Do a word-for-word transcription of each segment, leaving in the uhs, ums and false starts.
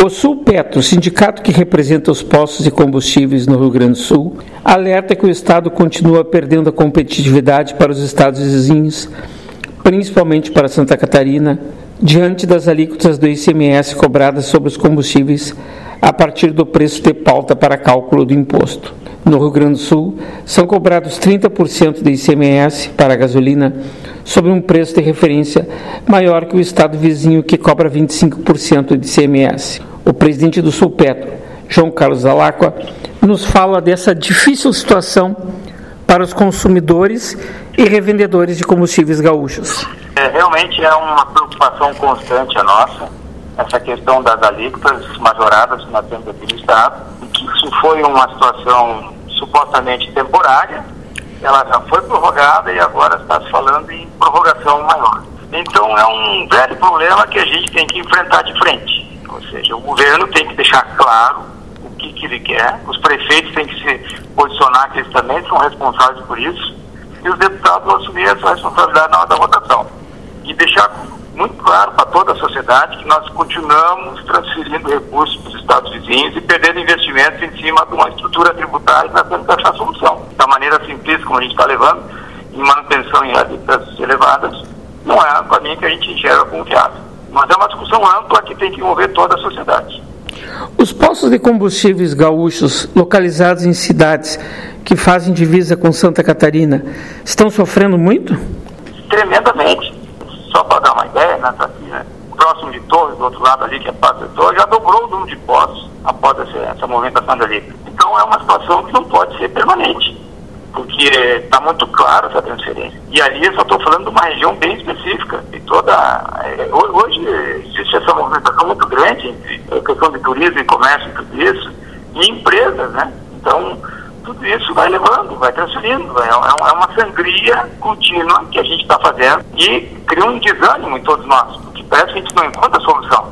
O Sulpetro, sindicato que representa os postos de combustíveis no Rio Grande do Sul, alerta que o Estado continua perdendo a competitividade para os estados vizinhos, principalmente para Santa Catarina, diante das alíquotas do I C M S cobradas sobre os combustíveis a partir do preço de pauta para cálculo do imposto. No Rio Grande do Sul, são cobrados trinta por cento de I C M S para a gasolina sobre um preço de referência maior que o estado vizinho, que cobra vinte e cinco por cento de I C M S. O presidente do Sulpetro, João Carlos Dalacqua, nos fala dessa difícil situação para os consumidores e revendedores de combustíveis gaúchos. É, realmente é uma preocupação constante a nossa, essa questão das alíquotas majoradas que nós temos aqui no estado, e que isso foi uma situação supostamente temporária, ela já foi prorrogada e agora está se falando em prorrogação maior. Então é um velho problema que a gente tem que enfrentar de frente, ou seja, o governo tem que deixar claro o que, que ele quer, os prefeitos têm que se posicionar, que eles também são responsáveis por isso, e os deputados vão assumir essa responsabilidade na hora da votação. E deixar muito claro para toda a sociedade que nós continuamos transferindo recursos para os estados vizinhos e perdendo investimentos em cima de uma estrutura tributária que nós temos que achar a solução. Da maneira simplista como a gente está levando, em manutenção em alíquotas elevadas, não é a caminho que a gente enxerga como viável. Mas é uma discussão ampla que tem que envolver toda a sociedade. Os postos de combustíveis gaúchos localizados em cidades que fazem divisa com Santa Catarina estão sofrendo muito? Tremendamente. Só para dar uma ideia, né, tá aqui, né, próximo de Torres, do outro lado ali, que é Passo de Torres, já dobrou o número de postos após essa, essa movimentação dali. Então é uma situação que não pode ser permanente, porque está muito claro essa transferência. E ali eu só estou falando de uma região bem específica. E toda, é, hoje existe essa movimentação muito grande entre a questão de turismo e comércio e tudo isso, e empresas, né? Então, tudo isso vai levando, vai transferindo, é uma sangria contínua que a gente está fazendo e cria um desânimo em todos nós, porque parece que a gente não encontra solução.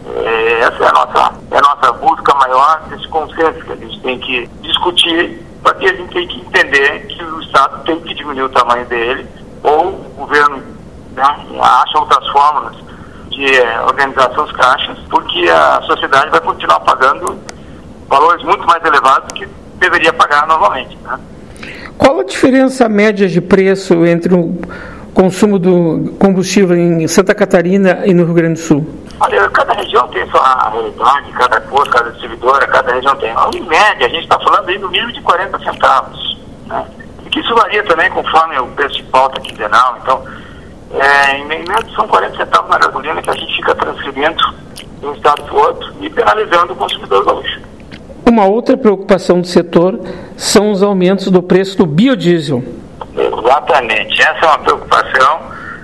É, essa é a, nossa, é a nossa busca maior, desse consenso que a gente tem que discutir, porque a gente tem que entender que o Estado tem que diminuir o tamanho dele, ou o governo, né, acha outras fórmulas de é, organizar seus caixas, porque a sociedade vai continuar pagando valores muito mais elevados que deveria pagar novamente, né? Qual a diferença média de preço entre o consumo do combustível em Santa Catarina e no Rio Grande do Sul? Olha, cada região tem sua realidade, cada posto, cada distribuidora, cada região tem. Em média, a gente está falando aí no mínimo de quarenta centavos, né? E que isso varia também conforme o preço de pauta quinzenal. Então, é, em média são quarenta centavos na gasolina que a gente fica transferindo de um estado para o outro e penalizando o consumidor gaúcho. Uma outra preocupação do setor são os aumentos do preço do biodiesel. Exatamente, essa é uma preocupação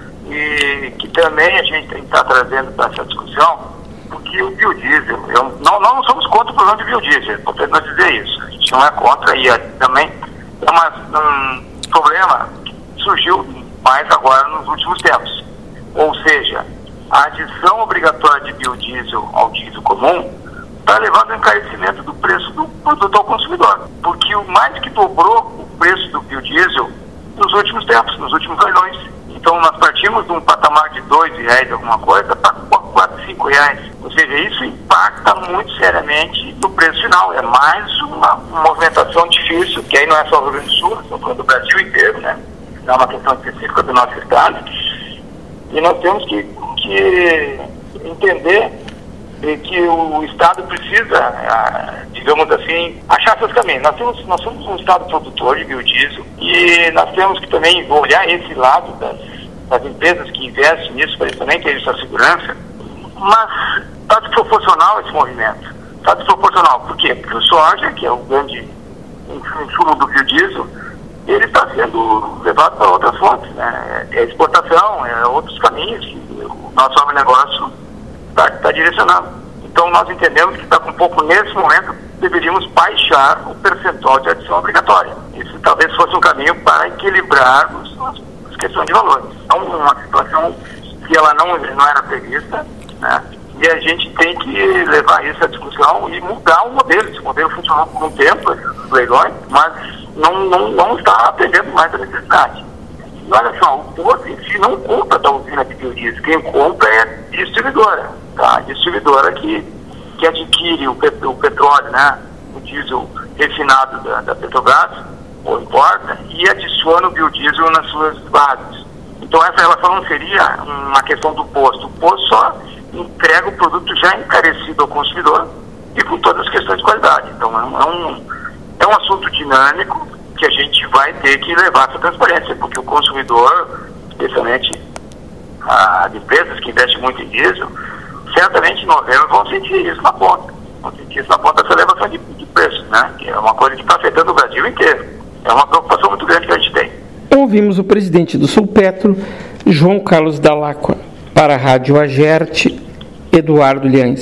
e que também a gente tem que estar trazendo para essa discussão, porque o biodiesel, eu, não, não somos contra o programa de biodiesel, é importante nós dizer isso, a gente não é contra e é, também é uma, um problema que surgiu mais agora nos últimos tempos, ou seja, a adição obrigatória de biodiesel ao diesel comum está levando ao encarecimento do preço do produto ao consumidor, porque o mais que dobrou o preço do biodiesel nos últimos tempos, nos últimos leilões. Então nós partimos de um patamar de dois reais alguma coisa para quatro, cinco reais. Ou seja, isso impacta muito seriamente no preço final. É mais uma, uma movimentação difícil, que aí não é só o Rio Grande do Sul, é falando do Brasil inteiro, né? É uma questão específica do nosso estado. E nós temos que, que entender que o Estado precisa, digamos assim, achar seus caminhos. Nós, temos, nós somos um Estado produtor de biodiesel e nós temos que também olhar esse lado das, das empresas que investem nisso, para eles também terem sua segurança, mas está desproporcional esse movimento. Está desproporcional. Por quê? Porque o soja, que é o grande insumo do biodiesel, ele está sendo levado para outras fontes, né? É exportação, é outros caminhos que o nosso agronegócio está tá direcionado. Então nós entendemos que está um pouco nesse momento deveríamos baixar o percentual de adição obrigatória. Isso talvez fosse um caminho para equilibrarmos as questões de valores. Então uma situação que ela não, não era prevista, né? E a gente tem que levar isso à discussão e mudar o modelo. Esse modelo funcionou por um tempo, esses leilões, mas não, não, não está atendendo mais a necessidade. E olha só, o posto em si não compra da usina de biodiesel, quem compra é a distribuidora, tá? A distribuidora que que adquire o, pet, o petróleo, né, o diesel refinado da, da Petrobras, ou importa, e adiciona o biodiesel nas suas bases. Então essa relação não seria uma questão do posto. O posto só entrega o produto já encarecido ao consumidor e com todas as questões de qualidade. Então é um, é um assunto dinâmico que a gente vai ter que levar essa transparência, porque o consumidor, especialmente as empresas que investem muito em diesel, certamente em novembro vão sentir isso na ponta. Vão sentir isso na ponta dessa elevação de, de preços, né? Que é uma coisa que está afetando o Brasil inteiro. É uma preocupação muito grande que a gente tem. Ouvimos o presidente do Sulpetro, João Carlos Dall'Acqua. Para a Rádio Agerte, Eduardo Liães.